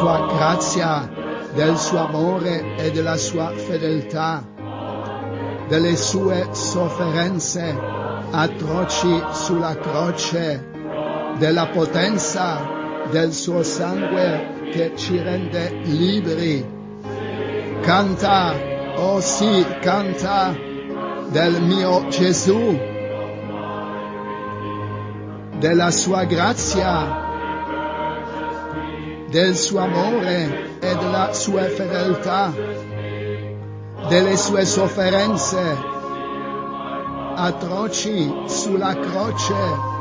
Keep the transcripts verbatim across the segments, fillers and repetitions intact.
sua grazia, del suo amore e della sua fedeltà, delle sue sofferenze atroci sulla croce, della potenza del suo sangue che ci rende liberi. Canta, oh sì, canta del mio Gesù, della sua grazia, del suo amore e della sua fedeltà, delle sue sofferenze atroci sulla croce,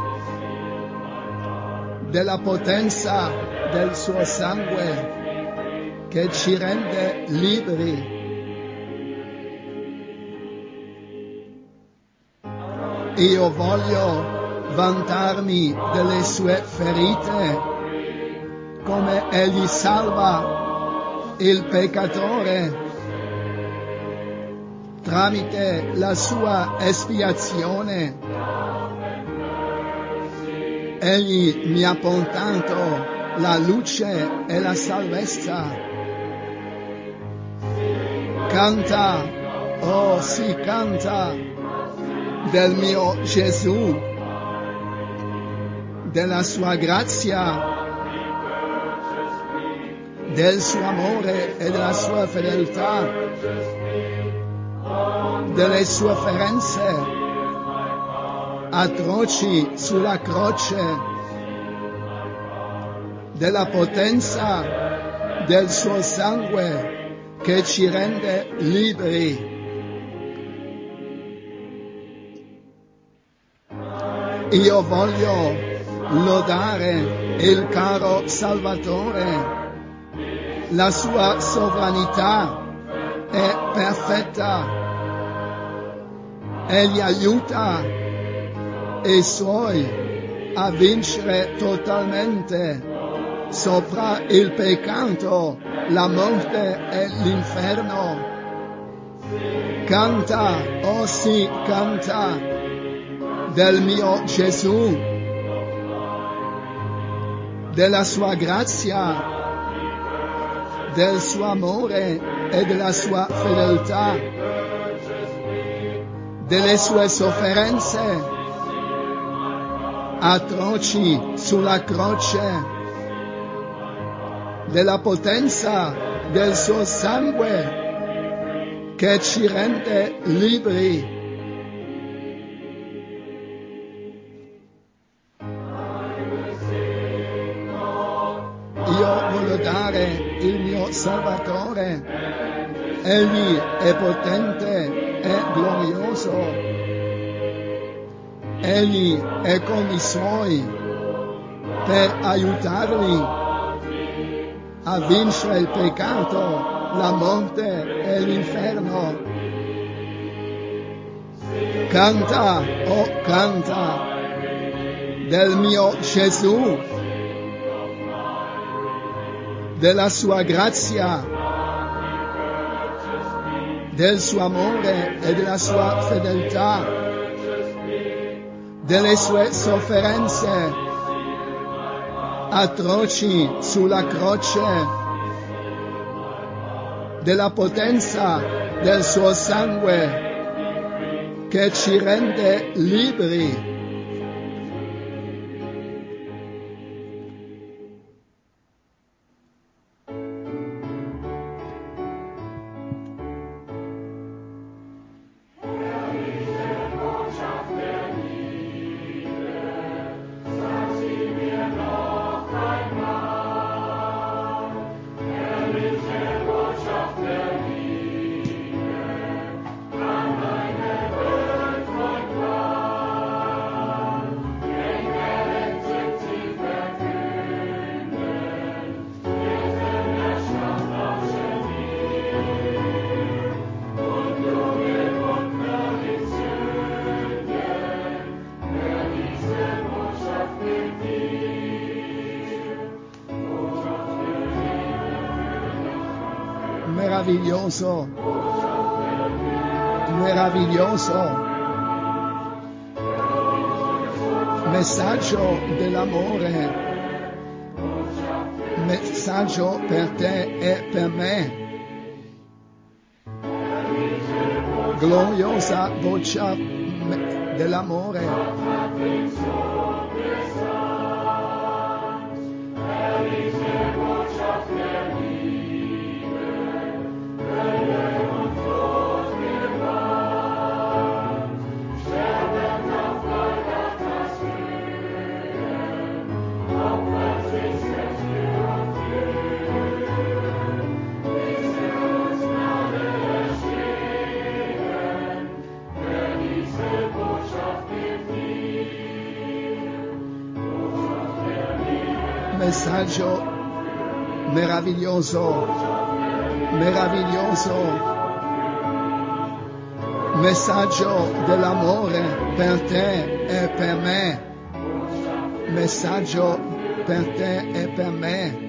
della potenza del suo sangue che ci rende liberi. Io voglio vantarmi delle sue ferite, come egli salva il peccatore tramite la sua espiazione. Egli mi ha portato la luce e la salvezza. Canta, oh sì, canta del mio Gesù, della sua grazia, del suo amore e della sua fedeltà, delle sue sofferenze atroci sulla croce, della potenza del suo sangue che ci rende liberi. Io voglio lodare il caro Salvatore. La sua sovranità è perfetta. Egli aiuta i suoi a vincere totalmente sopra il peccato, la morte e l'inferno. Canta, oh sì, canta del mio Gesù, della sua grazia, del suo amore e della sua fedeltà, delle sue sofferenze atroci sulla croce, della potenza del suo sangue che ci rende liberi. Io voglio dare il mio Salvatore, egli è potente e glorioso, egli è con i suoi per aiutarli a vincere il peccato, la morte e l'inferno. Canta, oh canta del mio Gesù, della sua grazia, del suo amore e della sua fedeltà, delle sue sofferenze atroci sulla croce, della potenza del suo sangue che ci rende liberi. Meraviglioso, meraviglioso messaggio dell'amore, messaggio messaggio per te e per me. Gloriosa voce dell'amore. Messaggio meraviglioso, meraviglioso, messaggio dell'amore per te e per me, messaggio per te e per me.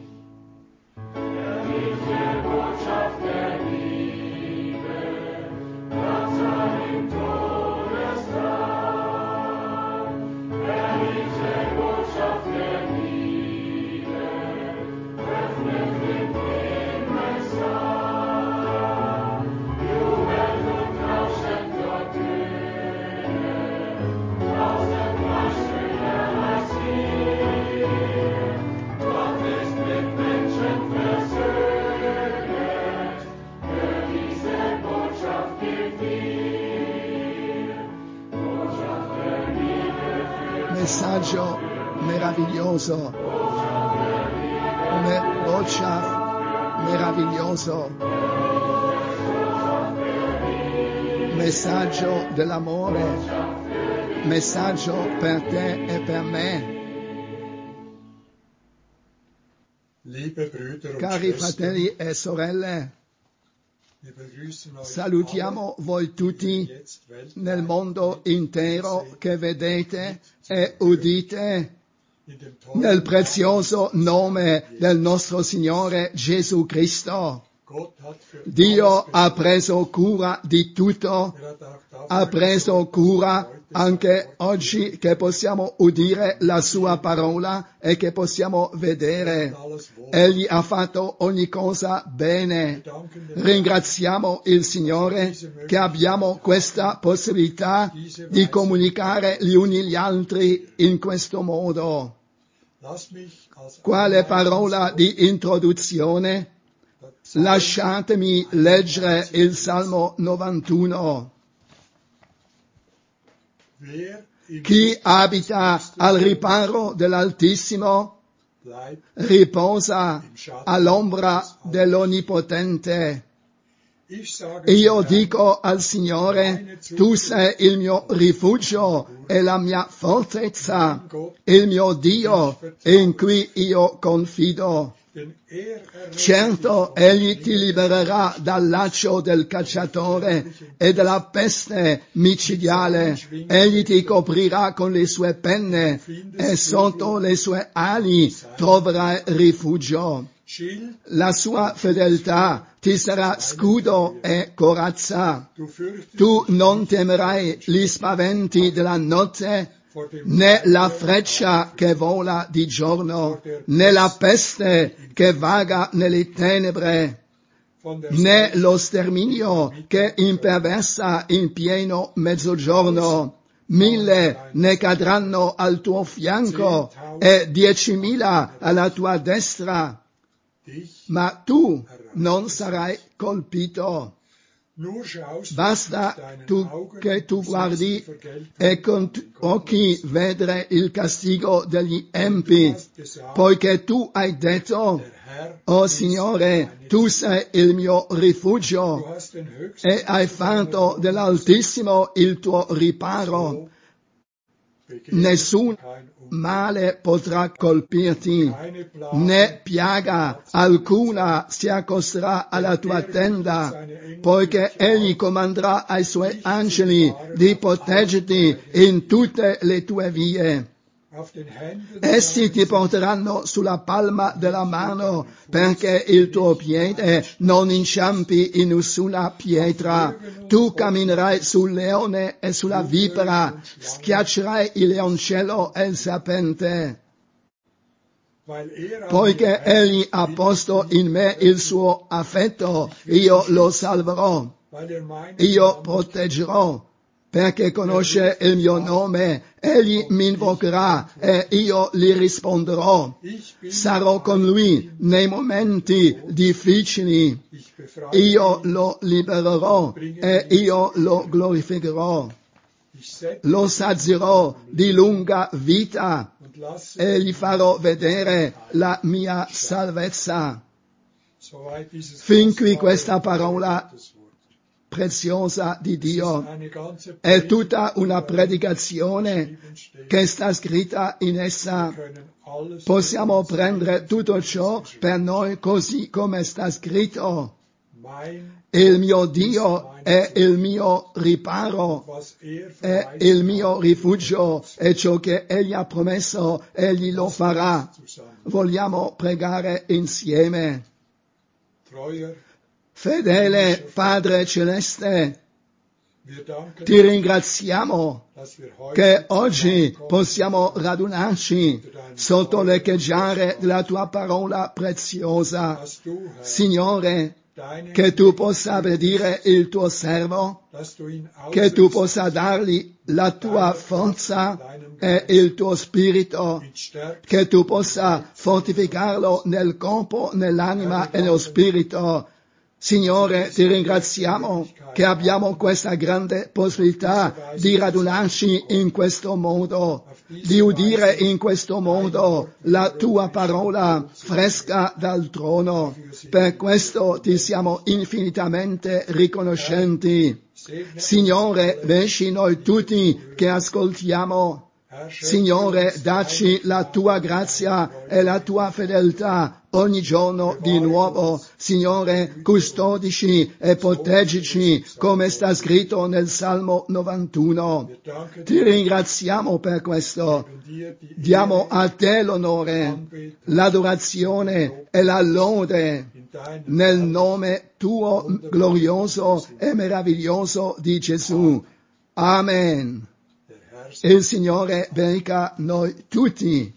Messaggio meraviglioso, una voce meraviglioso, messaggio dell'amore, messaggio per te e per me. Cari fratelli e sorelle, salutiamo voi tutti nel mondo intero che vedete e udite nel prezioso nome del nostro Signore Gesù Cristo. Dio ha preso cura di tutto, ha preso cura anche oggi che possiamo udire la sua parola e che possiamo vedere. Egli ha fatto ogni cosa bene. Ringraziamo il Signore che abbiamo questa possibilità di comunicare gli uni gli altri in questo modo. Quale parola di introduzione? Lasciatemi leggere il Salmo novantuno. Chi abita al riparo dell'Altissimo riposa all'ombra dell'Onnipotente. Io dico al Signore, tu sei il mio rifugio e la mia fortezza, il mio Dio in cui io confido. Certo, egli ti libererà dal laccio del cacciatore e dalla peste micidiale. Egli ti coprirà con le sue penne e sotto le sue ali troverai rifugio. La sua fedeltà ti sarà scudo e corazza. Tu non temerai gli spaventi della notte, né la freccia che vola di giorno, né la peste che vaga nelle tenebre, né lo sterminio che imperversa in pieno mezzogiorno. Mille ne cadranno al tuo fianco e diecimila alla tua destra, ma tu non sarai colpito. Basta tu, che tu guardi e con occhi vedere il castigo degli empi, poiché tu hai detto, oh Signore, tu sei il mio rifugio e hai fatto dell'Altissimo il tuo riparo. Nessun male potrà colpirti, né piaga alcuna si accosterà alla tua tenda, poiché egli comanderà ai suoi angeli di proteggerti in tutte le tue vie. Essi ti porteranno sulla palma della mano, perché il tuo piede non inciampi in nessuna pietra. Tu camminerai sul leone e sulla vipera, schiaccerai il leoncello e il serpente. Poiché egli ha posto in me il suo affetto, io lo salverò, io proteggerò, perché conosce il mio nome, egli mi invocherà e io gli risponderò. Sarò con lui nei momenti difficili, io lo libererò e io lo glorificherò. Lo sazierò di lunga vita e gli farò vedere la mia salvezza. Fin qui questa parola preziosa di Dio è tutta una predicazione che sta scritta in essa. Possiamo prendere tutto ciò per noi così come sta scritto. Il mio Dio è il mio riparo, è il mio rifugio, è ciò che Egli ha promesso, Egli lo farà. Vogliamo pregare insieme. Fedele Padre Celeste, ti ringraziamo che oggi possiamo radunarci sotto l'echeggiare della tua parola preziosa. Signore, che tu possa benedire il tuo servo, che tu possa dargli la tua forza e il tuo spirito, che tu possa fortificarlo nel corpo, nell'anima e nello spirito. Signore, ti ringraziamo che abbiamo questa grande possibilità di radunarci in questo modo, di udire in questo modo la tua parola fresca dal trono. Per questo ti siamo infinitamente riconoscenti. Signore, benci noi tutti che ascoltiamo. Signore, dacci la tua grazia e la tua fedeltà ogni giorno di nuovo. Signore, custodici e proteggici come sta scritto nel Salmo novantuno. Ti ringraziamo per questo. Diamo a te l'onore, l'adorazione e la lode nel nome tuo glorioso e meraviglioso di Gesù. Amen. Il Signore benedica noi tutti.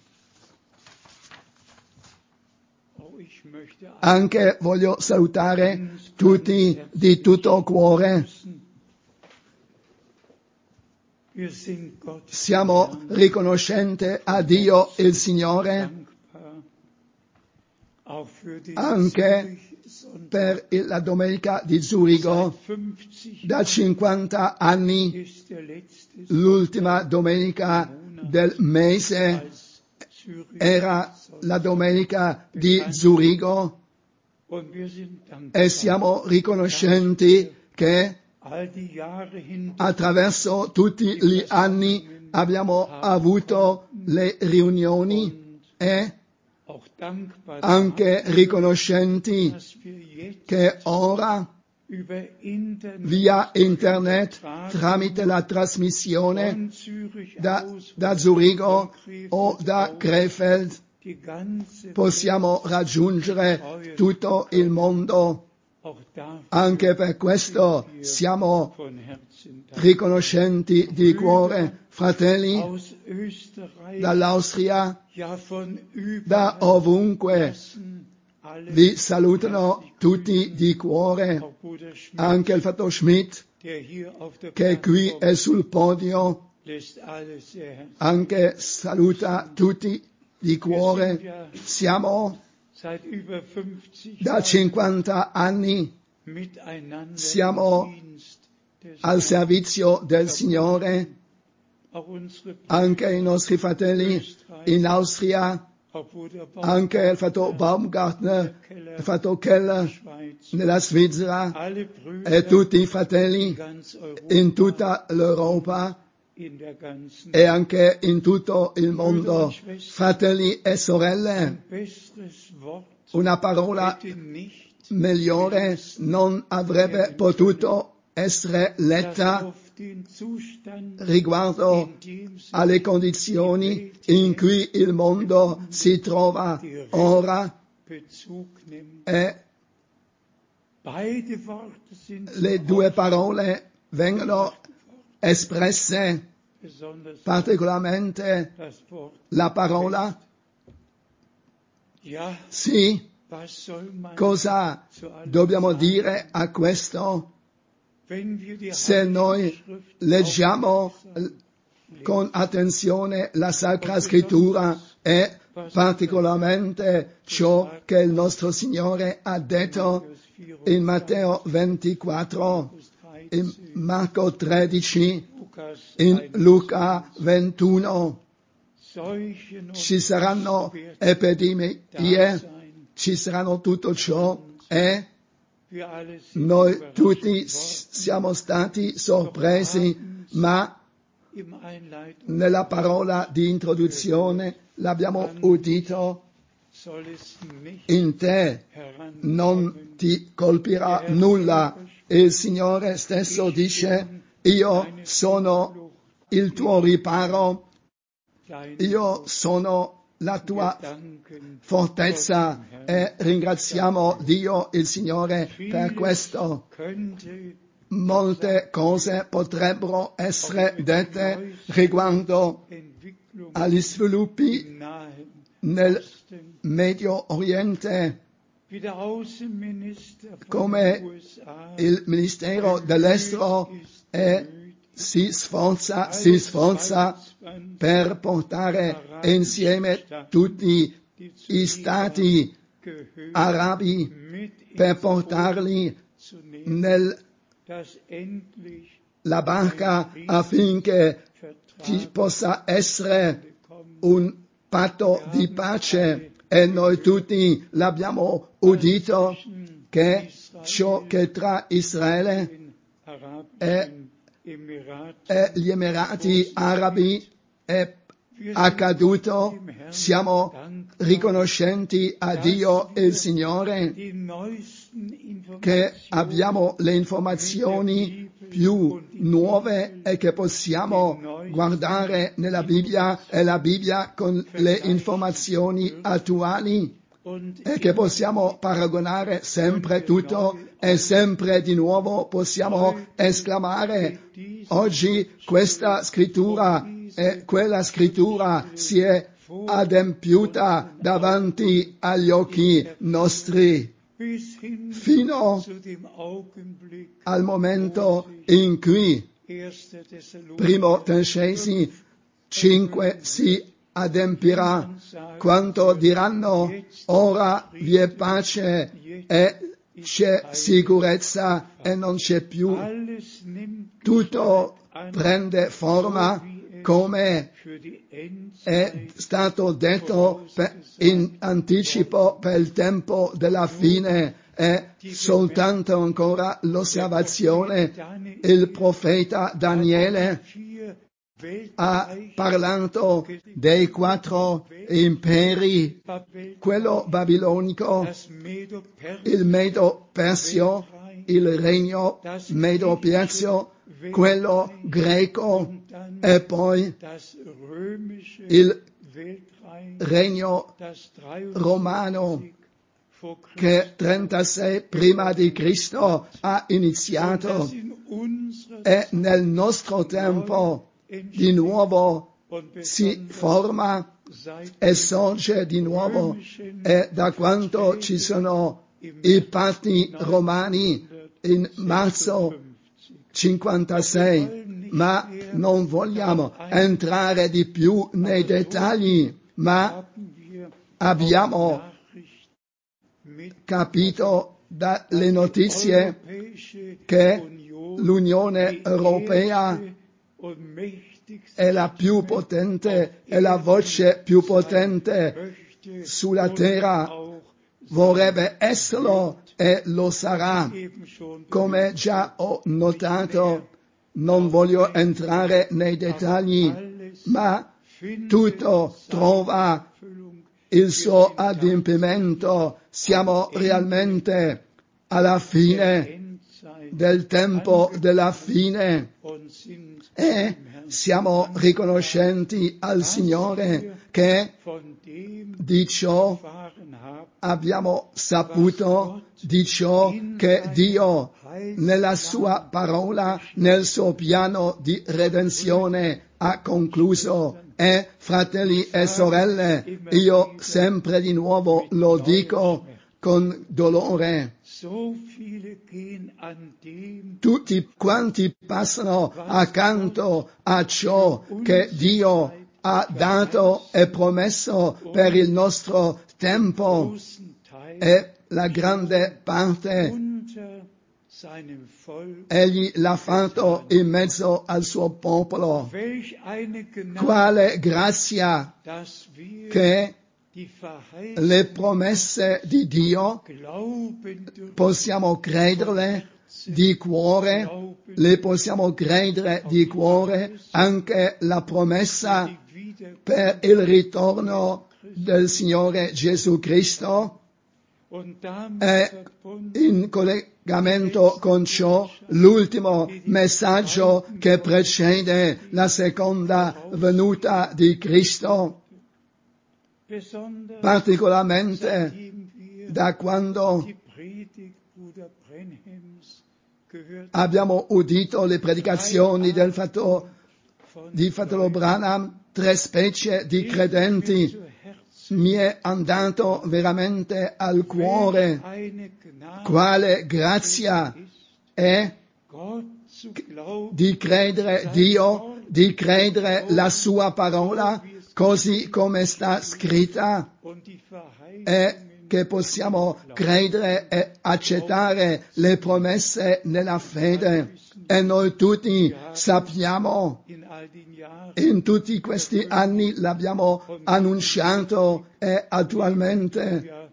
Anche voglio salutare tutti di tutto cuore. Siamo riconoscenti a Dio il Signore anche per la domenica di Zurigo. Da cinquanta anni, l'ultima domenica del mese era la domenica di Zurigo e siamo riconoscenti che attraverso tutti gli anni abbiamo avuto le riunioni e anche riconoscenti che ora via internet tramite la trasmissione da, da Zurigo o da Krefeld possiamo raggiungere tutto il mondo. Anche per questo siamo riconoscenti di cuore. Fratelli dall'Austria, da ovunque, vi salutano tutti di cuore, anche il fratello Schmidt che qui è sul podio, anche saluta tutti di cuore. Siamo da cinquanta anni, siamo al servizio del Signore, anche i nostri fratelli in Austria, anche il fratello Baumgartner, il fratello Keller nella Svizzera e tutti i fratelli in tutta l'Europa e anche in tutto il mondo. Fratelli e sorelle, una parola migliore non avrebbe potuto essere letta riguardo alle condizioni in cui il mondo si trova ora e le due parole vengono espresse, particolarmente la parola Sì, cosa dobbiamo dire a questo? Se noi leggiamo con attenzione la Sacra Scrittura e particolarmente ciò che il nostro Signore ha detto in Matteo ventiquattro, in Marco tredici, in Luca ventuno, ci saranno epidemie, ci saranno tutto ciò e noi tutti siamo stati sorpresi, ma nella parola di introduzione l'abbiamo udito: in te non ti colpirà nulla. Il Signore stesso dice: io sono il tuo riparo, io sono la tua fortezza, e ringraziamo Dio, il Signore, per questo. Molte cose potrebbero essere dette riguardo agli sviluppi nel Medio Oriente, come il Ministero dell'Estero è, si sforza, si sforza per portare insieme tutti i stati arabi, per portarli nella barca affinché ci possa essere un patto di pace, e noi tutti l'abbiamo udito che ciò che tra Israele e, e gli Emirati Arabi è accaduto. Siamo riconoscenti a Dio il Signore che abbiamo le informazioni più nuove e che possiamo guardare nella Bibbia, e la Bibbia con le informazioni attuali, e che possiamo paragonare sempre tutto e sempre di nuovo possiamo esclamare: oggi questa scrittura e quella scrittura si è adempiuta davanti agli occhi nostri, fino al momento in cui Primo Tessalonicesi cinque si adempirà, quanto diranno: ora vi è pace e c'è sicurezza e non c'è più. Tutto prende forma come è stato detto in anticipo per il tempo della fine. È soltanto ancora l'osservazione. Il profeta Daniele ha parlato dei quattro imperi, quello babilonico, il Medo-Persio, il regno Medo-Persio, quello greco e poi il regno romano, che trentasei prima di Cristo ha iniziato, e nel nostro tempo di nuovo si forma e sorge di nuovo, e da quanto ci sono i patti romani in marzo cinquantasei, ma non vogliamo entrare di più nei dettagli, ma abbiamo capito dalle notizie che l'Unione Europea è la più potente, è la voce più potente sulla terra, vorrebbe esserlo e lo sarà. Come già ho notato, non voglio entrare nei dettagli, ma tutto trova il suo adempimento. Siamo realmente alla fine del tempo della fine e siamo riconoscenti al Signore che di ciò abbiamo saputo, di ciò che Dio nella sua parola, nel suo piano di redenzione ha concluso, E fratelli e sorelle, io sempre di nuovo lo dico con dolore. Tutti quanti passano accanto a ciò che Dio ha dato e promesso per il nostro tempo, e la grande parte Egli l'ha fatto in mezzo al suo popolo. Quale grazia che le promesse di Dio possiamo crederle di cuore, le possiamo credere di cuore anche la promessa per il ritorno del Signore Gesù Cristo. E in collegamento con ciò l'ultimo messaggio che precede la seconda venuta di Cristo, particolarmente da quando abbiamo udito le predicazioni del fratello, di fratello Branham, tre specie di credenti. Mi è andato veramente al cuore quale grazia è di credere Dio, di credere la sua parola così come sta scritta, e che possiamo credere e accettare le promesse nella fede. E noi tutti sappiamo, in tutti questi anni l'abbiamo annunciato, e attualmente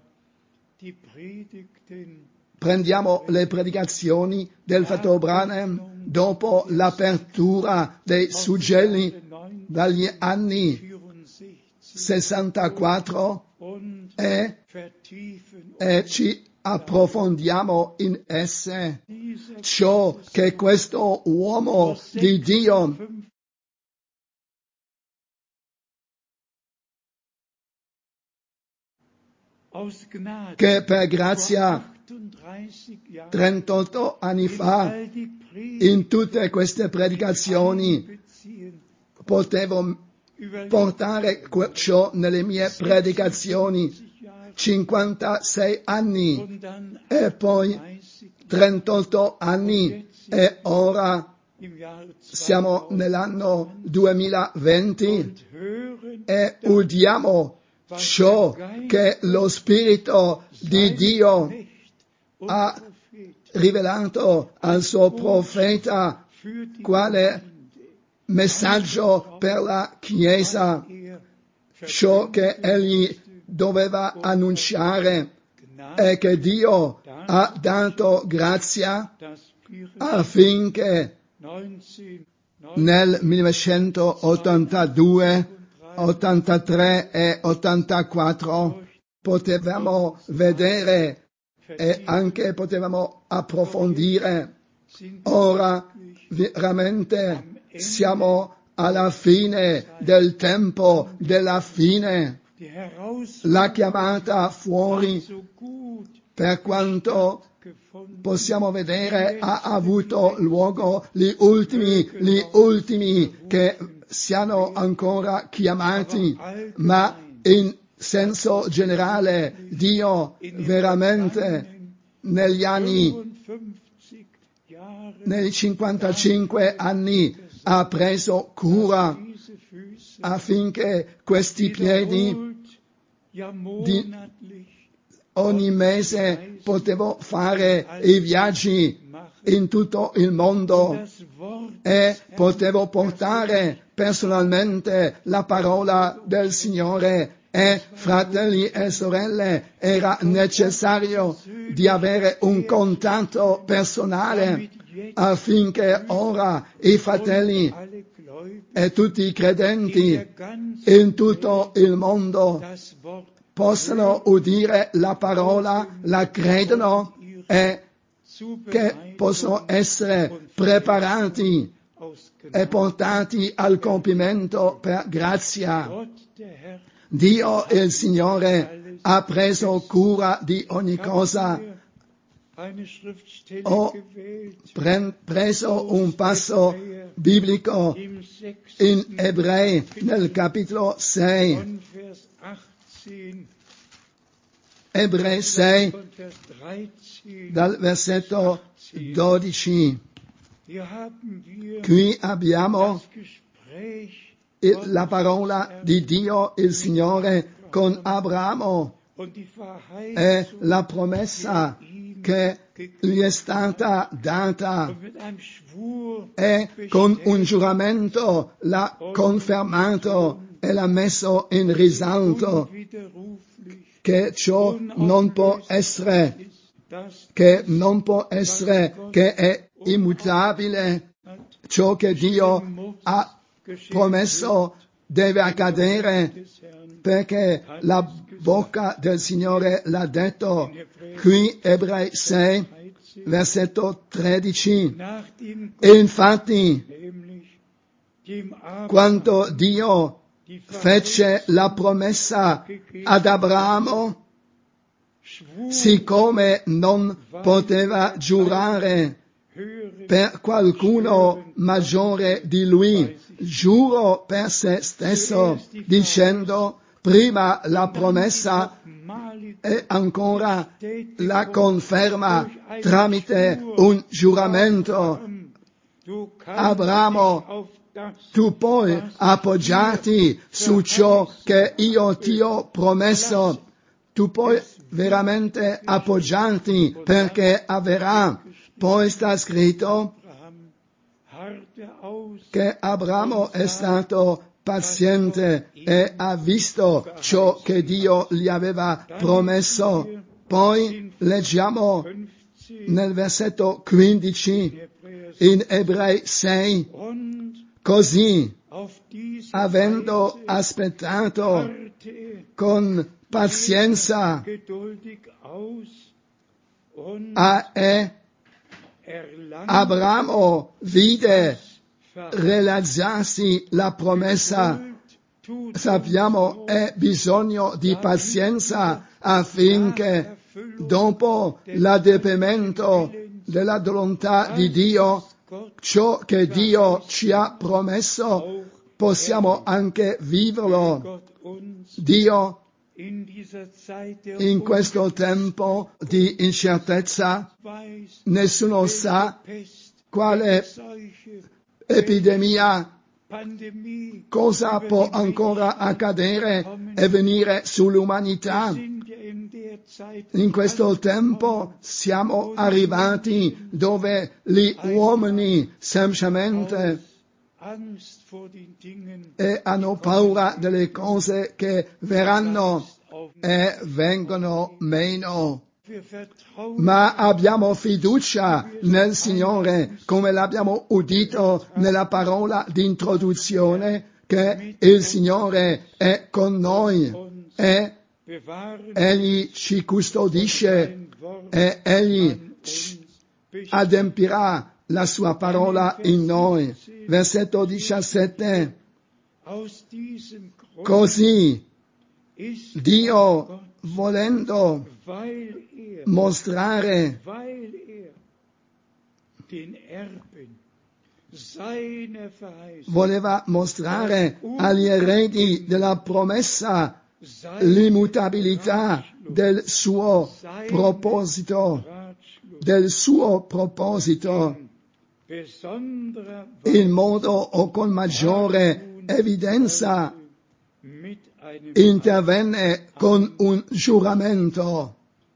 prendiamo le predicazioni del fratello Branham dopo l'apertura dei suggelli dagli anni sessantaquattro e, e ci approfondiamo in esse ciò che questo uomo di Dio che per grazia trentotto anni fa in tutte queste predicazioni potevo portare ciò nelle mie predicazioni, cinquantasei anni e poi trentotto anni, e ora siamo nell'anno duemilaventi e udiamo ciò che lo Spirito di Dio ha rivelato al suo profeta quale messaggio per la Chiesa, ciò che egli doveva annunciare, e che Dio ha dato grazia affinché nel millenovecentottantadue, ottantatré e ottantaquattro potevamo vedere e anche potevamo approfondire. Ora veramente siamo alla fine del tempo, della fine. La chiamata fuori, per quanto possiamo vedere, ha avuto luogo. Gli ultimi, gli ultimi che siano ancora chiamati, ma in senso generale Dio veramente negli anni, nei cinquantacinque anni, ha preso cura affinché questi piedi di ogni mese potevo fare i viaggi in tutto il mondo e potevo portare personalmente la parola del Signore. E fratelli e sorelle, era necessario di avere un contatto personale affinché ora i fratelli e tutti i credenti in tutto il mondo possano udire la parola, la credono e che possono essere preparati e portati al compimento per grazia. Dio il Signore ha preso cura di ogni cosa ho preso un passo biblico in Ebrei nel capitolo sei. Ebrei sei, dal versetto dodici. Qui abbiamo il, la parola di Dio, il Signore, con Abramo e la promessa che gli è stata data e con un giuramento l'ha confermato e l'ha messo in risalto, che ciò non può essere, che non può essere, che è immutabile, ciò che Dio ha promesso deve accadere, perché la bocca del Signore l'ha detto. Qui Ebrei sei, versetto tredici. E infatti, quando Dio fece la promessa ad Abramo, siccome non poteva giurare per qualcuno maggiore di lui, giurò per se stesso, dicendo: prima la promessa e ancora la conferma tramite un giuramento. Abramo, tu puoi appoggiarti su ciò che io ti ho promesso, tu puoi veramente appoggiarti perché avverrà. Poi sta scritto che Abramo è stato paziente e ha visto ciò che Dio gli aveva promesso. Poi leggiamo nel versetto quindici in Ebrei sei, così, avendo aspettato con pazienza a e Abramo vide realizzarsi la promessa. Sappiamo è bisogno di pazienza affinché dopo l'adempimento della volontà di Dio, ciò che Dio ci ha promesso, possiamo anche viverlo. Dio in questo tempo di incertezza, nessuno sa quale epidemia, cosa può ancora accadere e venire sull'umanità. In questo tempo siamo arrivati dove gli uomini semplicemente e hanno paura delle cose che verranno e vengono meno. Ma abbiamo fiducia nel Signore, come l'abbiamo udito nella parola di introduzione, che il Signore è con noi e Egli ci custodisce e Egli adempirà la sua parola in noi. Versetto diciassette. Così Dio, volendo mostrare voleva mostrare agli eredi della promessa l'immutabilità del suo proposito, del suo proposito, in modo o con maggiore evidenza intervenne con un giuramento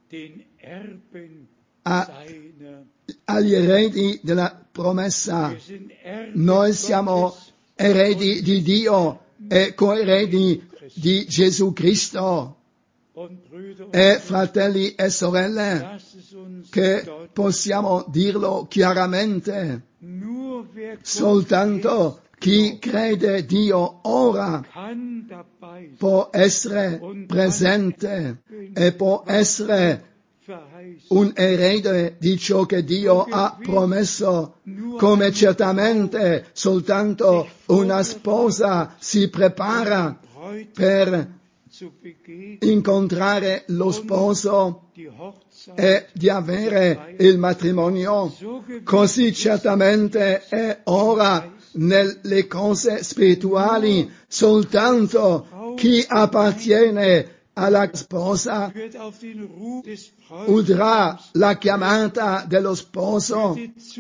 a, agli eredi della promessa. Noi siamo eredi di Dio e coeredi di Gesù Cristo. E fratelli e sorelle, che possiamo dirlo chiaramente, soltanto chi crede Dio ora può essere presente e può essere un erede di ciò che Dio ha promesso, come certamente soltanto una sposa si prepara per incontrare lo sposo e di avere il matrimonio. Così certamente è ora nelle cose spirituali. Soltanto chi appartiene alla sposa udrà la chiamata dello sposo,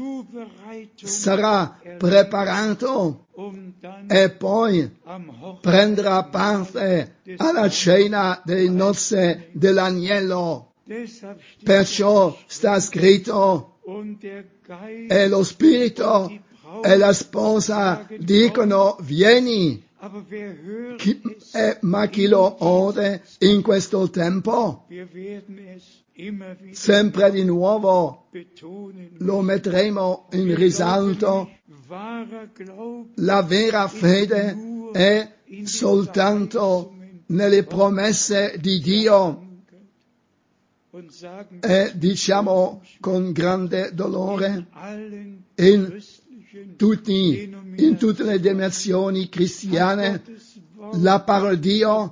sarà preparato e poi prenderà parte alla cena delle nozze dell'agnello. Perciò sta scritto: e lo spirito e la sposa dicono vieni. Chi, eh, ma chi lo ode in questo tempo? Sempre di nuovo lo metteremo in risalto. La vera fede è soltanto nelle promesse di Dio. E diciamo con grande dolore in tutti, in tutte le denominazioni cristiane, la parola di Dio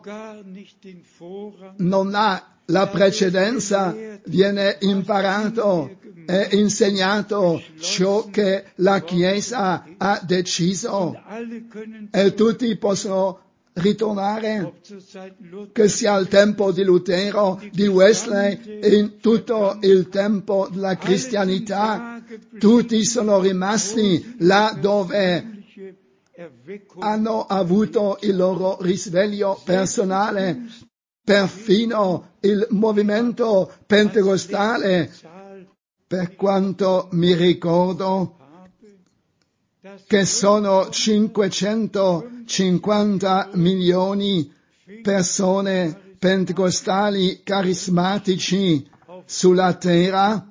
non ha la precedenza, viene imparato e insegnato ciò che la Chiesa ha deciso e tutti possono ritornare, che sia il tempo di Lutero, di Wesley, in tutto il tempo della cristianità, tutti sono rimasti là dove hanno avuto il loro risveglio personale. Perfino il movimento pentecostale, per quanto mi ricordo, che sono cinquecentocinquanta milioni persone pentecostali carismatici sulla terra.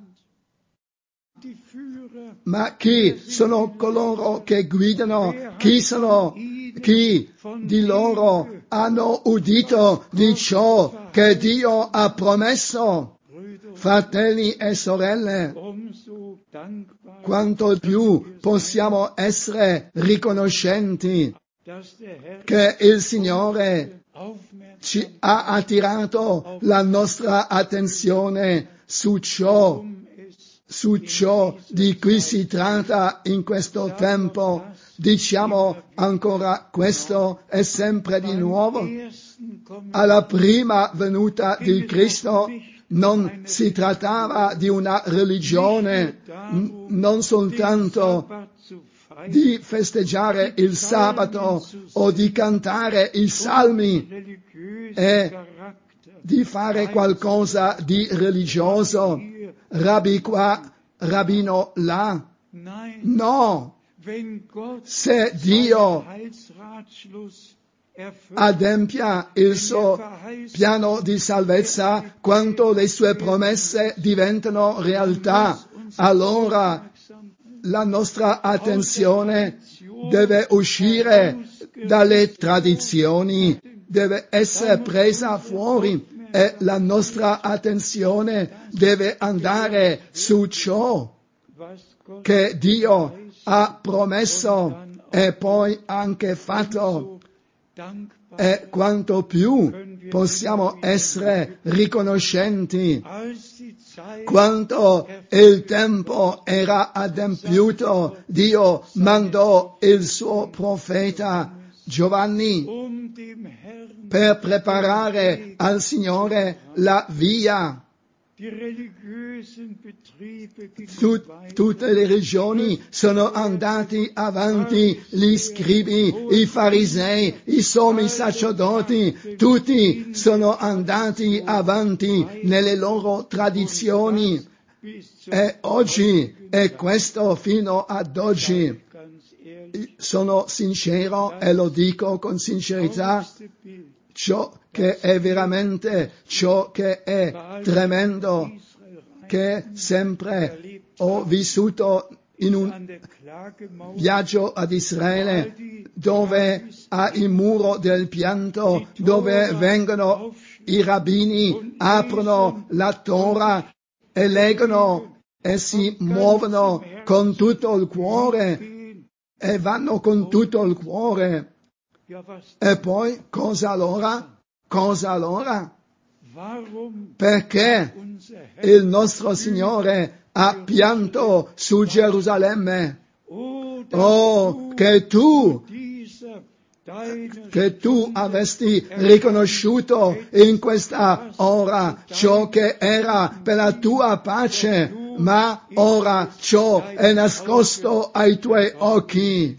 Ma chi sono coloro che guidano? Chi sono? Chi di loro hanno udito di ciò che Dio ha promesso? Fratelli e sorelle, quanto più possiamo essere riconoscenti che il Signore ci ha attirato la nostra attenzione su ciò, su ciò di cui si tratta in questo tempo. Diciamo ancora questo e sempre di nuovo. Alla prima venuta di Cristo non si trattava di una religione, n- non soltanto di festeggiare il sabato o di cantare i salmi e di fare qualcosa di religioso, rabbi qua, rabbino là. No, se Dio adempia il suo piano di salvezza, quando le sue promesse diventano realtà, allora la nostra attenzione deve uscire dalle tradizioni, deve essere presa fuori e la nostra attenzione deve andare su ciò che Dio ha promesso e poi anche fatto. E quanto più possiamo essere riconoscenti quando il tempo era adempiuto, Dio mandò il suo profeta Giovanni per preparare al Signore la via. Tut, tutte le regioni sono andati avanti, gli scribi, i farisei, i sommi sacerdoti, tutti sono andati avanti nelle loro tradizioni. E oggi, e questo fino ad oggi, sono sincero e lo dico con sincerità, ciò che è veramente, ciò che è tremendo, che sempre ho vissuto in un viaggio ad Israele, dove ha il muro del pianto, dove vengono i rabbini, aprono la Torah e leggono e si muovono con tutto il cuore e vanno con tutto il cuore. E poi cosa allora? cosa allora? Perché il nostro Signore ha pianto su Gerusalemme? Oh, che tu, che tu avesti riconosciuto in questa ora ciò che era per la tua pace, ma ora ciò è nascosto ai tuoi occhi.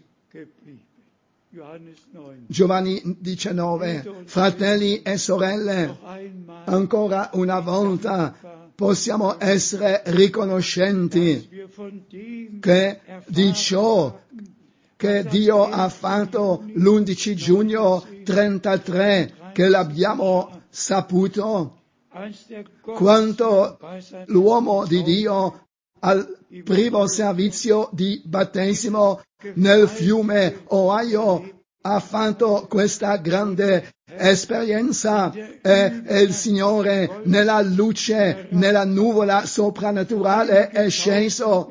Giovanni diciannove, fratelli e sorelle, ancora una volta possiamo essere riconoscenti che di ciò che Dio ha fatto l'undici giugno trentatré, che l'abbiamo saputo, quando l'uomo di Dio al primo servizio di battesimo nel fiume Ohio ha fatto questa grande esperienza e, e il Signore nella luce, nella nuvola soprannaturale è sceso.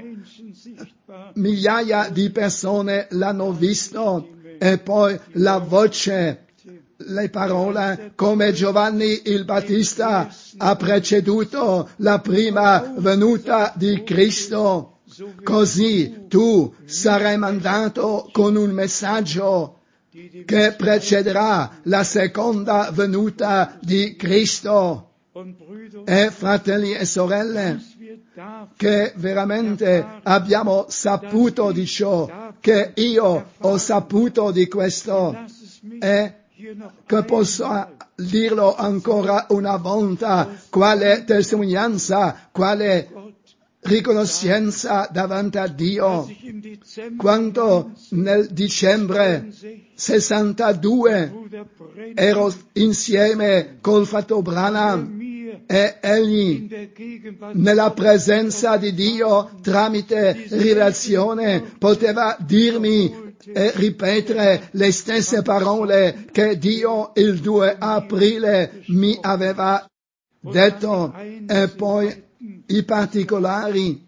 Migliaia di persone l'hanno visto e poi la voce, le parole, come Giovanni il Battista ha preceduto la prima venuta di Cristo. Così tu sarai mandato con un messaggio che precederà la seconda venuta di Cristo. E fratelli e sorelle, che veramente abbiamo saputo di ciò, che io ho saputo di questo, e che posso dirlo ancora una volta, quale testimonianza, quale riconoscenza davanti a Dio. Quando nel dicembre sessantadue ero insieme col fratello Branham e egli nella presenza di Dio tramite rivelazione poteva dirmi e ripetere le stesse parole che Dio il due aprile mi aveva detto, e poi i particolari,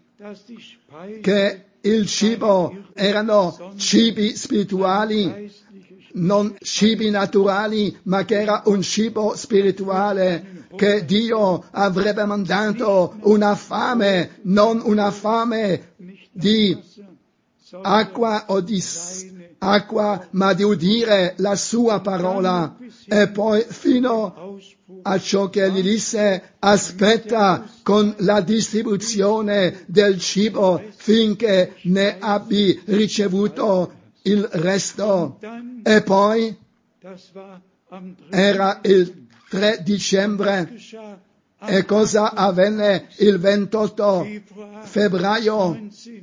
che il cibo erano cibi spirituali, non cibi naturali, ma che era un cibo spirituale, che Dio avrebbe mandato una fame, non una fame di acqua o di acqua, ma di udire la sua parola. E poi fino a ciò che gli disse: aspetta con la distribuzione del cibo finché ne abbi ricevuto il resto. E poi era il tre dicembre, e cosa avvenne il ventotto febbraio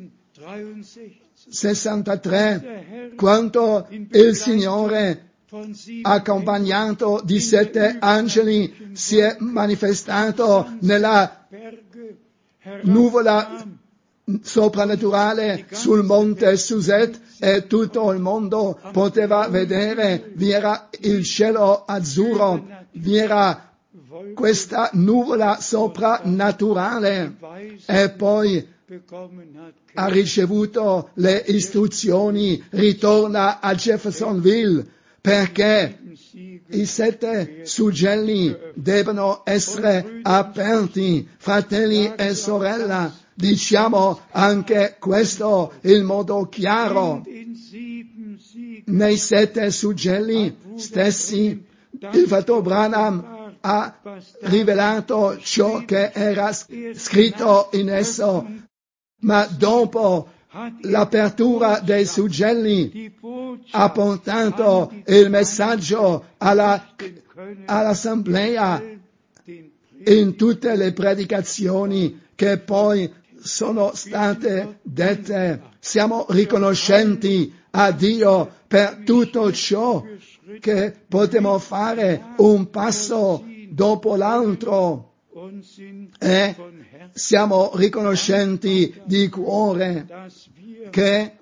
sessantatré, quando il Signore, accompagnato di sette angeli, si è manifestato nella nuvola soprannaturale sul monte Suset, e tutto il mondo poteva vedere. Vi era il cielo azzurro, vi era questa nuvola soprannaturale, e poi ha ricevuto le istruzioni: ritorna a Jeffersonville, perché i sette suggelli devono essere aperti. Fratelli e sorelle, diciamo anche questo in modo chiaro. Nei sette suggelli stessi il fratello Branham ha rivelato ciò che era scritto in esso, ma dopo l'apertura dei suggelli ha portato il messaggio alla, all'assemblea in tutte le predicazioni che poi sono state dette. Siamo riconoscenti a Dio per tutto ciò che potremo fare, un passo dopo l'altro, e siamo riconoscenti di cuore che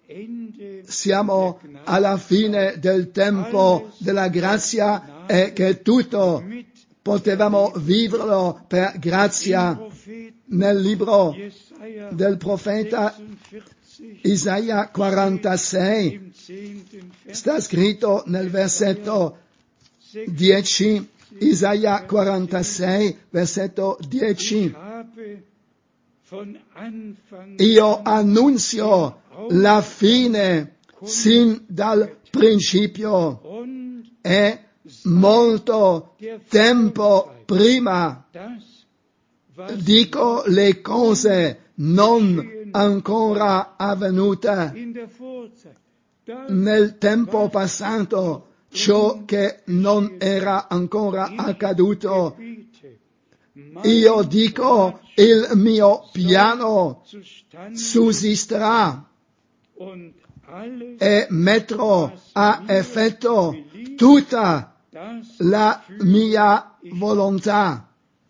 siamo alla fine del tempo della grazia e che tutto potevamo viverlo per grazia. Nel libro del profeta Isaia quarantasei sta scritto nel versetto dieci: Isaia quarantasei, versetto dieci. Io annunzio la fine sin dal principio e molto tempo prima dico le cose non ancora avvenute. Nel tempo passato ciò che non era ancora accaduto. Io dico il mio piano sussisterà e metterò a effetto tutta la mia volontà.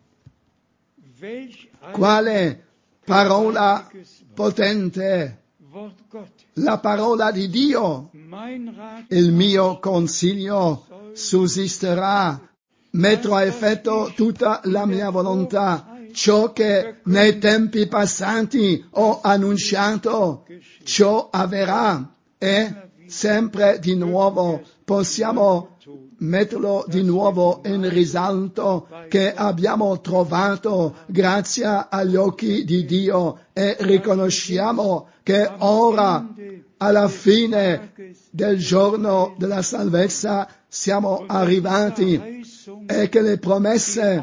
Quale parola potente! La parola di Dio. Il mio consiglio sussisterà. Metterò a effetto tutta la mia volontà. Ciò che nei tempi passati ho annunciato, ciò avverrà. E sempre di nuovo possiamo metterlo di nuovo in risalto che abbiamo trovato grazia agli occhi di Dio e riconosciamo che ora, alla fine del giorno della salvezza, siamo arrivati e che le promesse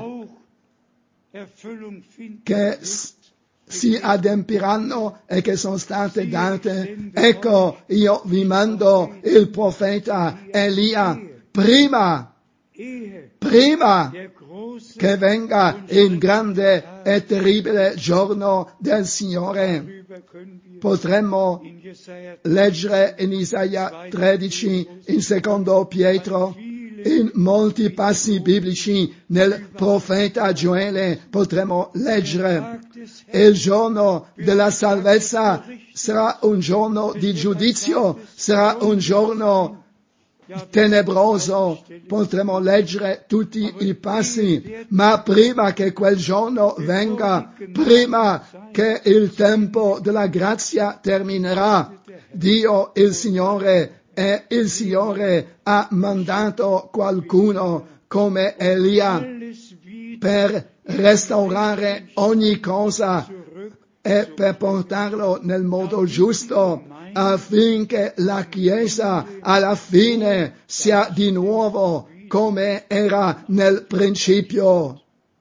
che si adempiranno e che sono state date. Ecco, io vi mando il profeta Elia prima, prima che venga il grande e terribile giorno del Signore. Potremmo leggere in Isaia tredici, in secondo Pietro, in molti passi biblici nel profeta Gioele potremo leggere: il giorno della salvezza sarà un giorno di giudizio, sarà un giorno tenebroso. Potremo leggere tutti i passi, ma prima che quel giorno venga, prima che il tempo della grazia terminerà, Dio il Signore e il Signore ha mandato qualcuno come Elia per restaurare ogni cosa e per portarlo nel modo giusto, affinché la Chiesa alla fine sia di nuovo come era nel principio.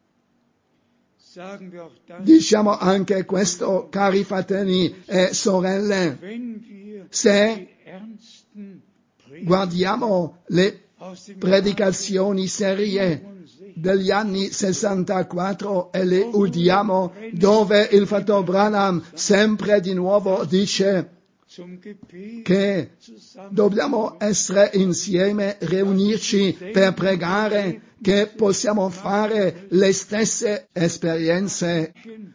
Diciamo anche questo, cari fratelli e sorelle: se guardiamo le predicazioni serie degli anni sessantaquattro e le udiamo, dove il fratello Branham sempre di nuovo dice che dobbiamo essere insieme, riunirci per pregare, che possiamo fare le stesse esperienze,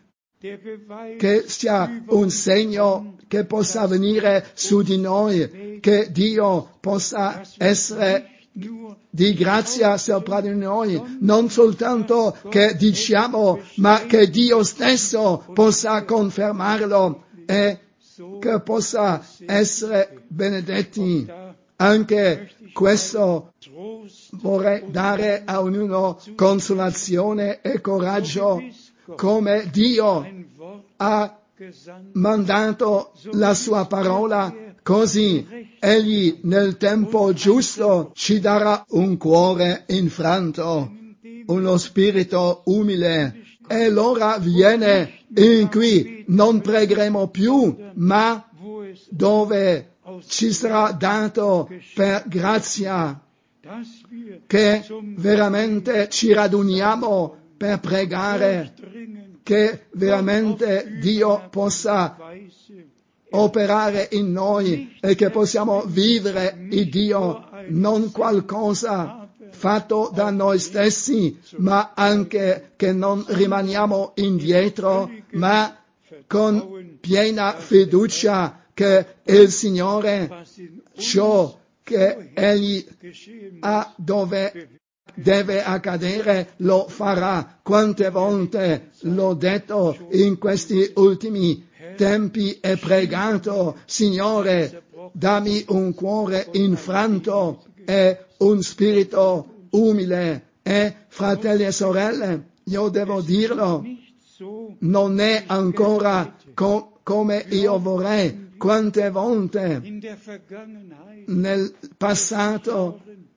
che sia un segno che possa venire su di noi, che Dio possa essere di grazia sopra di noi, non soltanto che diciamo, ma che Dio stesso possa confermarlo e che possa essere benedetti. Anche questo vorrei dare a ognuno consolazione e coraggio, come Dio ha mandato la sua parola, così Egli nel tempo giusto ci darà un cuore infranto, uno spirito umile, e l'ora viene in cui non pregheremo più, ma dove ci sarà dato per grazia che veramente ci raduniamo per pregare, che veramente Dio possa operare in noi e che possiamo vivere il Dio, non qualcosa fatto da noi stessi, ma anche che non rimaniamo indietro, ma con piena fiducia che il Signore, ciò che Egli ha dove deve accadere, lo farà. Quante volte l'ho detto in questi ultimi tempi e pregato: Signore, dammi un cuore infranto e un spirito umile, E fratelli e sorelle, io devo dirlo, non è ancora co- come io vorrei. Quante volte nel passato,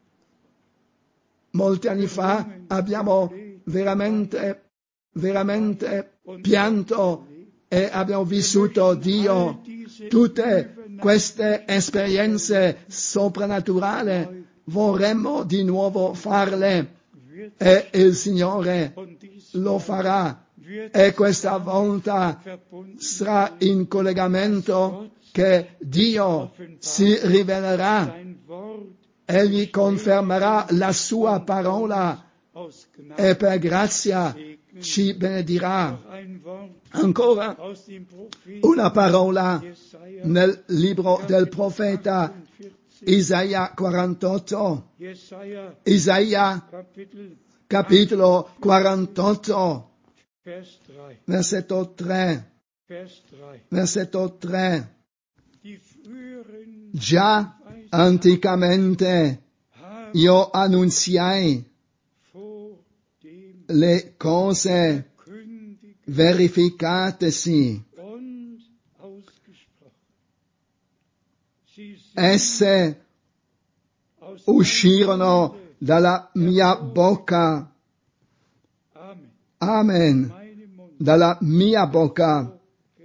molti anni fa, abbiamo veramente, veramente pianto e abbiamo vissuto Dio. Tutte queste esperienze soprannaturali vorremmo di nuovo farle e il Signore lo farà. E questa volta sarà in collegamento che Dio si rivelerà, Egli confermerà la sua parola e per grazia ci benedirà. Ancora una parola nel libro del profeta Isaia quarantotto. Isaia capitolo quarantotto. Versetto tre, versetto tre. Già anticamente io annunziai le cose verificatesi. Esse uscirono dalla mia bocca. Amen. Dalla mia bocca.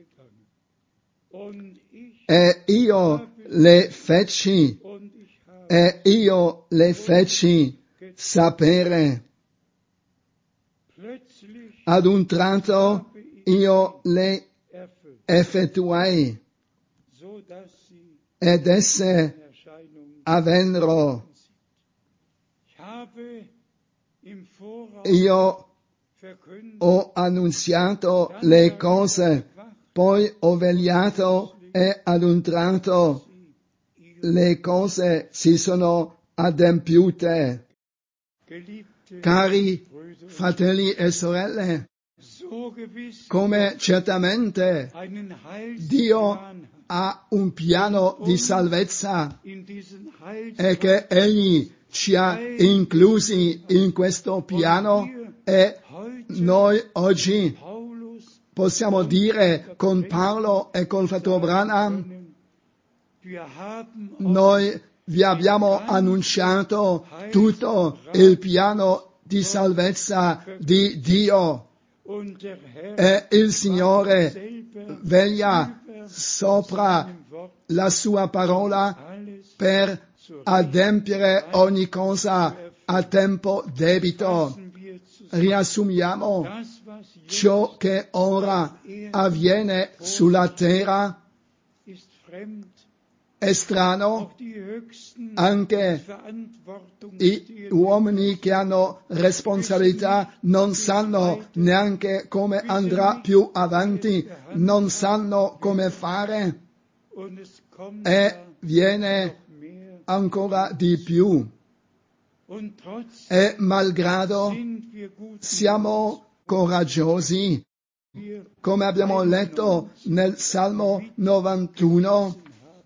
E io le feci, e io le feci sapere. Ad un tratto io le effettuai, ed esse avvennero. Io ho annunziato le cose, poi ho vegliato e ad un tratto le cose si sono adempiute. Cari fratelli e sorelle, come certamente Dio ha un piano di salvezza e che Egli ci ha inclusi in questo piano, e noi oggi possiamo dire con Paolo e con fratello Branham, noi vi abbiamo annunciato tutto il piano di salvezza di Dio, e il Signore veglia sopra la sua parola per adempiere ogni cosa a tempo debito. Riassumiamo ciò che ora avviene sulla terra. È strano, anche gli uomini che hanno responsabilità non sanno neanche come andrà più avanti, non sanno come fare, e viene ancora di più. E malgrado siamo coraggiosi, come abbiamo letto nel Salmo novantuno,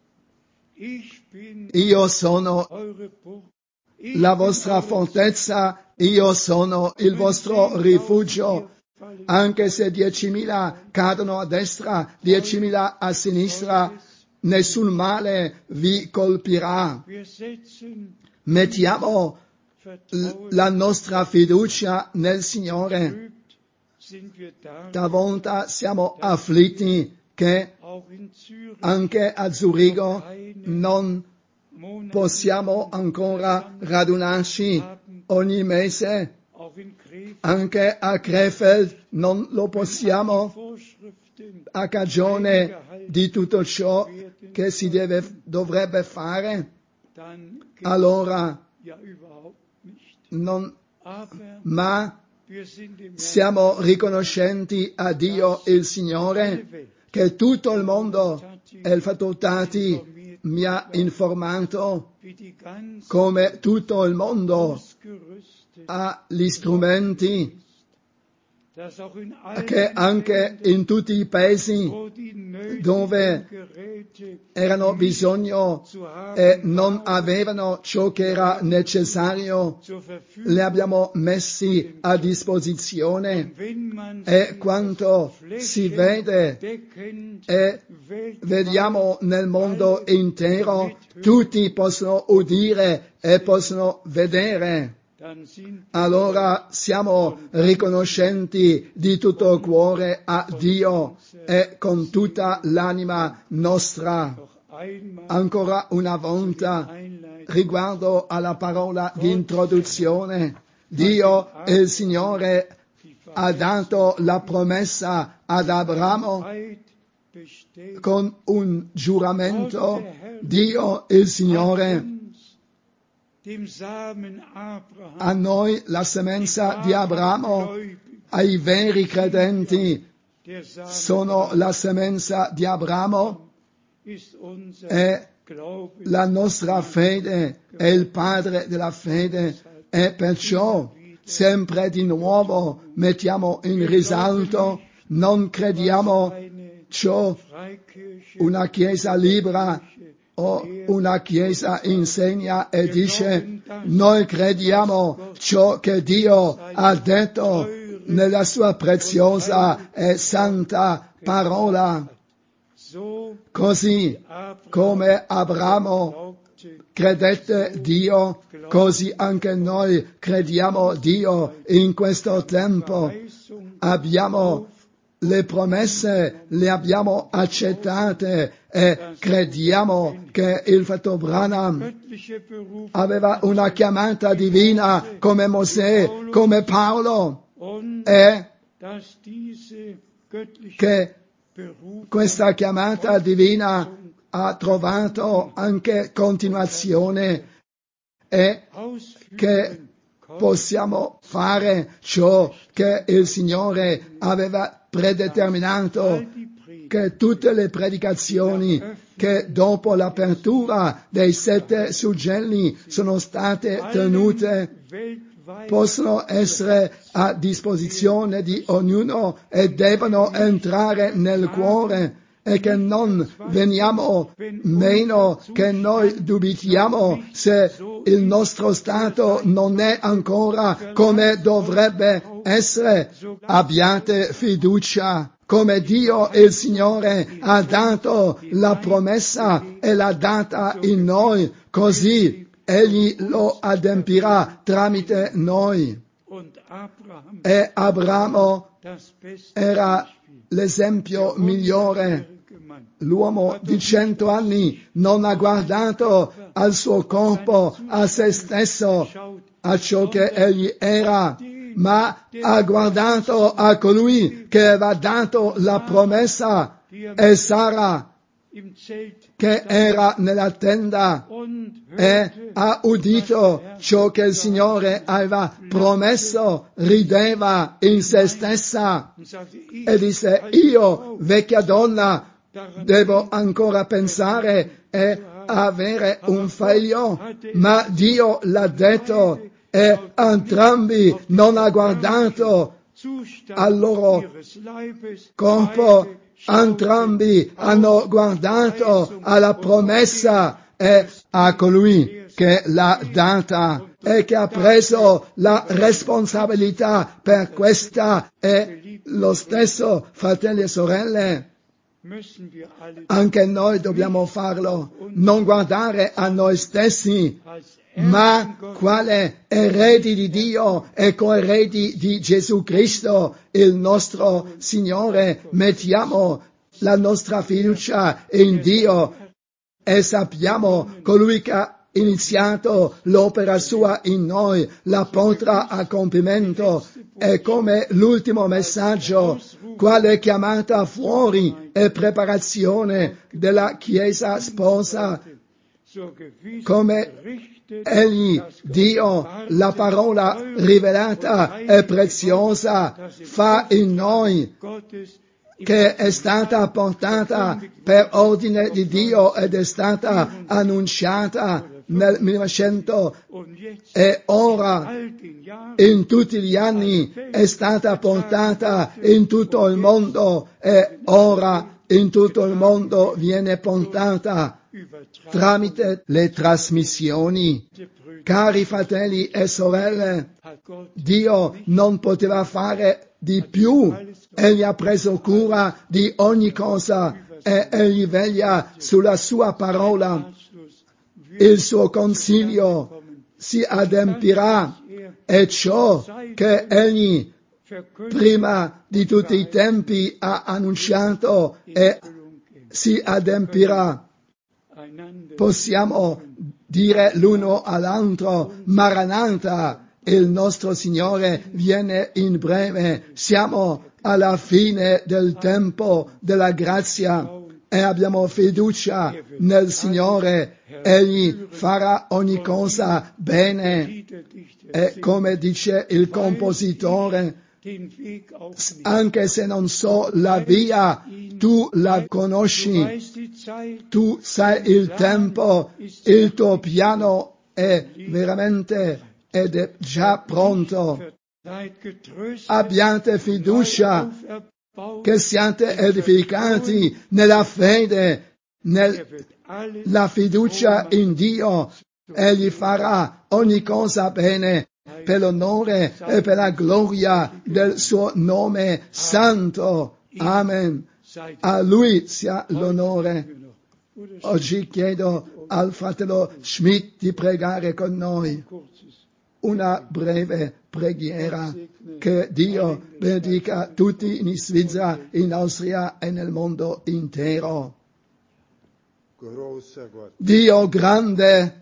io sono la vostra fortezza, io sono il vostro rifugio, anche se diecimila cadono a destra, diecimila a sinistra, nessun male vi colpirà. Mettiamo la nostra fiducia nel Signore. Talvolta siamo afflitti che anche a Zurigo non possiamo ancora radunarci ogni mese, anche a Krefeld non lo possiamo a cagione di tutto ciò che si deve, dovrebbe fare. Allora non, ma siamo riconoscenti a Dio il Signore che tutto il mondo, e il Fratello Tati mi ha informato come tutto il mondo ha gli strumenti, che anche in tutti i paesi dove erano bisogno e non avevano ciò che era necessario, li abbiamo messi a disposizione, e quanto si vede e vediamo nel mondo intero, tutti possono udire e possono vedere. Allora siamo riconoscenti di tutto cuore a Dio e con tutta l'anima nostra. Ancora una volta, riguardo alla parola di introduzione, Dio, il Signore, ha dato la promessa ad Abramo con un giuramento. Dio, il Signore, a noi la semenza di Abramo, ai veri credenti, sono la semenza di Abramo e la nostra fede è il padre della fede, e perciò sempre di nuovo mettiamo in risalto, non crediamo ciò una chiesa libera o una chiesa insegna e dice: noi crediamo ciò che Dio ha detto nella sua preziosa e santa parola. Così come Abramo credette Dio, così anche noi crediamo Dio in questo tempo. Abbiamo le promesse, le abbiamo accettate e crediamo che il fratello Branham aveva una chiamata divina come Mosè, come Paolo, e che questa chiamata divina ha trovato anche continuazione e che possiamo fare ciò che il Signore aveva predeterminato, che tutte le predicazioni che dopo l'apertura dei sette suggelli sono state tenute possono essere a disposizione di ognuno e devono entrare nel cuore, e che non veniamo meno, che noi dubitiamo se il nostro stato non è ancora come dovrebbe essere. Abbiate fiducia, come Dio il Signore ha dato la promessa e l'ha data in noi, così Egli lo adempirà tramite noi. E Abramo era l'esempio migliore. L'uomo di cento anni non ha guardato al suo corpo, a se stesso, a ciò che egli era, ma ha guardato a colui che aveva dato la promessa, e Sara, che era nella tenda, e ha udito ciò che il Signore aveva promesso, rideva in se stessa e disse: io, vecchia donna, devo ancora pensare e avere un figlio, ma Dio l'ha detto, e entrambi non ha guardato al loro corpo, entrambi hanno guardato alla promessa e a colui che l'ha data e che ha preso la responsabilità per questa, e lo stesso, fratelli e sorelle. Anche noi dobbiamo farlo, non guardare a noi stessi, ma quale eredi di Dio e coeredi di Gesù Cristo, il nostro Signore. Mettiamo la nostra fiducia in Dio e sappiamo colui che ha iniziato l'opera sua in noi la porterà a compimento. E come l'ultimo messaggio, quale chiamata fuori e preparazione della Chiesa sposa, come Egli, Dio, la parola rivelata e preziosa, fa in noi, che è stata portata per ordine di Dio ed è stata annunciata nel millenovecento, e ora in tutti gli anni è stata portata in tutto il mondo, e ora in tutto il mondo viene portata tramite le trasmissioni. Cari fratelli e sorelle, Dio non poteva fare di più. Egli ha preso cura di ogni cosa e egli veglia sulla sua parola. Il suo consiglio si adempirà e ciò che egli prima di tutti i tempi ha annunciato e si adempirà. Possiamo dire l'uno all'altro: Maranatha, il nostro Signore viene in breve. Siamo alla fine del tempo della grazia e abbiamo fiducia nel Signore. Egli farà ogni cosa bene. E come dice il compositore, anche se non so la via, tu la conosci, tu sai il tempo, il tuo piano è veramente ed è già pronto. Abbiate fiducia che siate edificati nella fede, nella fiducia in Dio. Egli farà ogni cosa bene per l'onore e per la gloria del suo nome santo. Amen. A Lui sia l'onore. Oggi chiedo al fratello Schmidt di pregare con noi. Una breve preghiera. Che Dio benedica tutti in Svizzera, in Austria e nel mondo intero. Dio grande,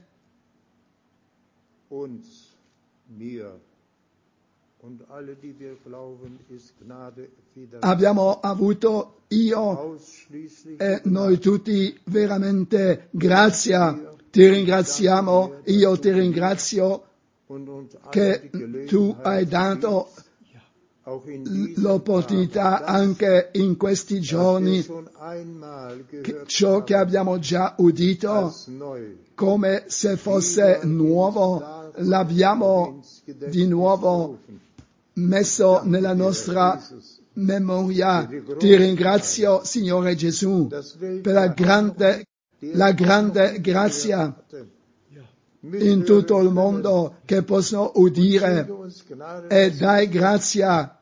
uns, mir und alle, die wir glauben, ist Gnade wieder abbiamo avuto io e noi tutti veramente grazia. Ti ringraziamo, io ti ringrazio che tu hai dato l'opportunità anche in questi giorni, che ciò che abbiamo già udito come se fosse nuovo, l'abbiamo di nuovo messo nella nostra memoria. Ti ringrazio, Signore Gesù, per la grande, la grande grazia in tutto il mondo che possono udire, e dai grazia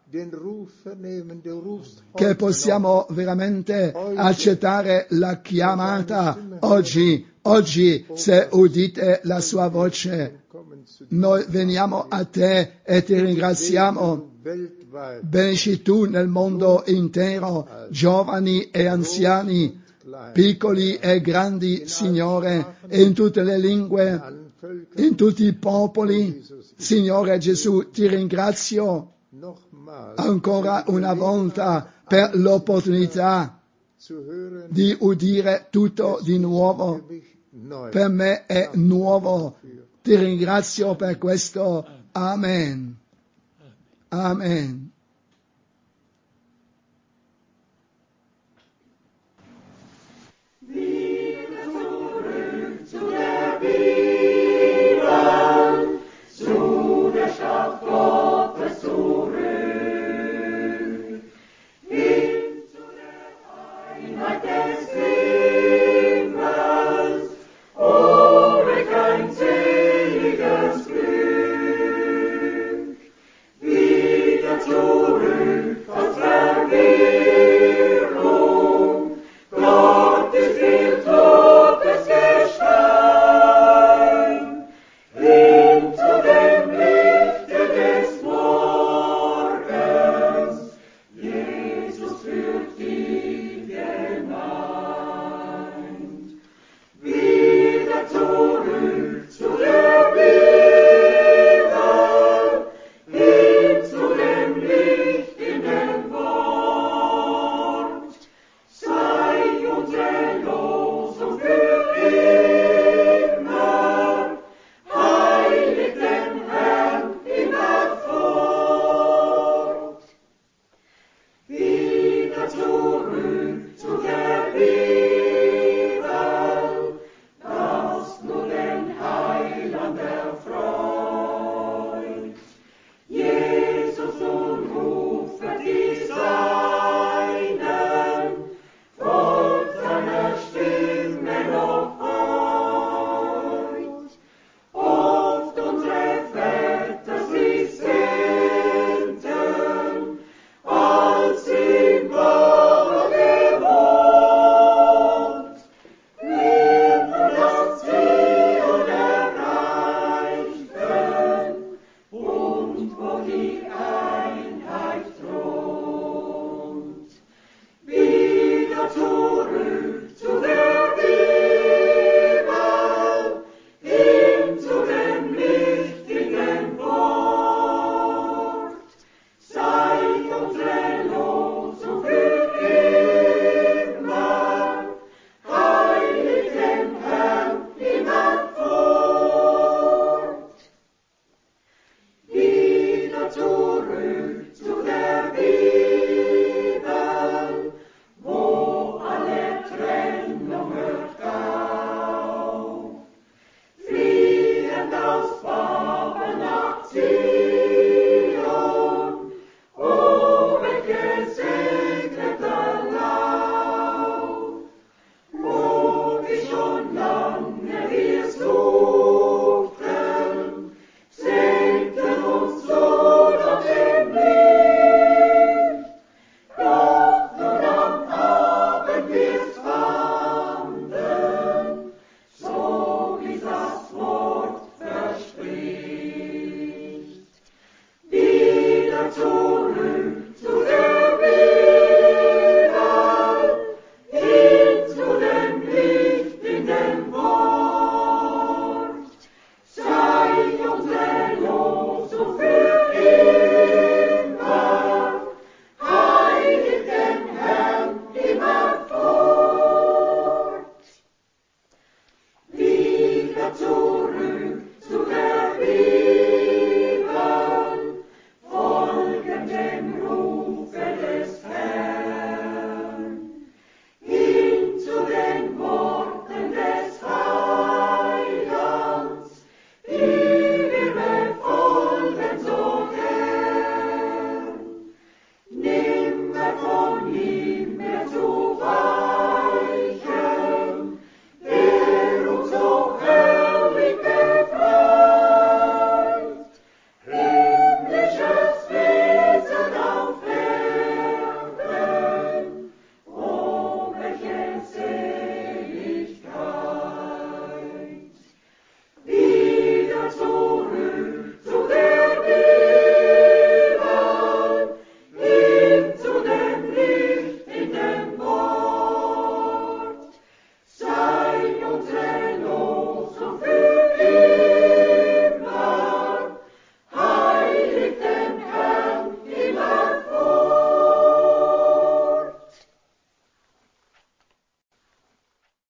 che possiamo veramente accettare la chiamata oggi. Oggi, se udite la sua voce, noi veniamo a te e ti ringraziamo. Benedici tu nel mondo intero, giovani e anziani, piccoli e grandi, Signore, e in tutte le lingue, in tutti i popoli. Signore Gesù, ti ringrazio ancora una volta per l'opportunità di udire tutto di nuovo. Per me è nuovo. Ti ringrazio per questo. Amen. Amen.